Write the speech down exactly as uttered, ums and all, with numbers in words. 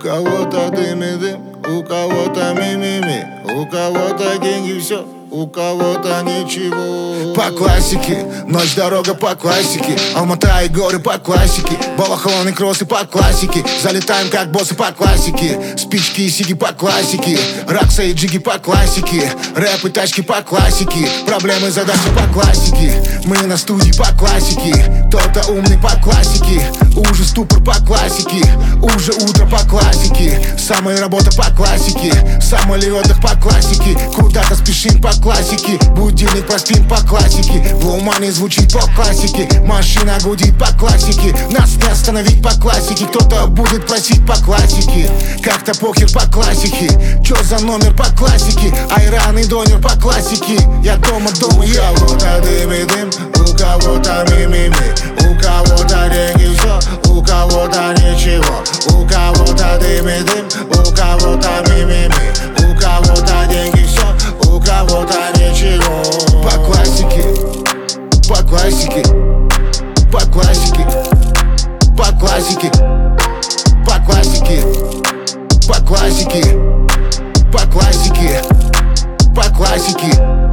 кого-то дым и дым, у кого-то ми-ми-ми, у кого-то деньги все, у кого-то ничего. По классике, ночь, дорога по классике, Алмата и горы по классике, балахоны, кроссы по классике, залетаем как боссы по классике, спички и сиги по классике, Ракса и джиги по классике, рэп и тачки по классике, проблемы, задачи по классике, мы на студии по классике, кто-то умный по классике, уже ступор по классике, уже утро по классике, самая работа по классике, самый отдых по классике, куда-то спешим по классике, будильник проспим по классике, в умане звучит по классике, машина гудит по классике, нас не остановить по классике, кто-то будет просить по классике, как-то похер по классике, чё за номер по классике, айран и донер по классике, я дома, дома, я. У кого-то дым и дым, у кого-то ми-ми-ми, у кого-то деньги все, у кого-то ничего, у кого-то дым и дым, у кого-то ми-ми-ми, у кого-то деньги все, у кого-то ничего. По классике, по классике, по классике, по классике, по классике, по классике, по классике, по классике.